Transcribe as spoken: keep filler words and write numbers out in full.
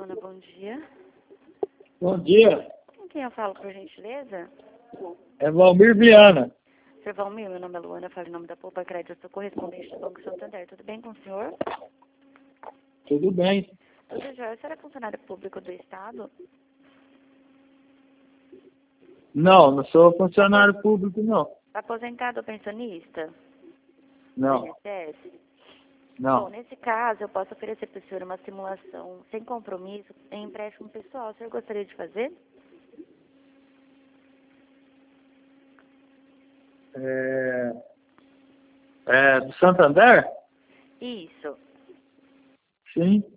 Luna, bom dia. Bom dia, Com quem eu falo, por gentileza? é Valmir Viana. Senhor Valmir, meu nome é Luana, eu falo em nome da Poupa Crédito, eu sou correspondente do Banco Santander. Tudo bem com o senhor? Tudo bem? Tudo jóia. O senhor é funcionário público do Estado? Não, não sou funcionário público, não. Aposentado ou pensionista? Não, I N S S? Bom, não. nesse caso, eu posso oferecer para o senhor uma simulação sem compromisso em empréstimo pessoal. O senhor gostaria de fazer? É, é do Santander? Isso. Sim.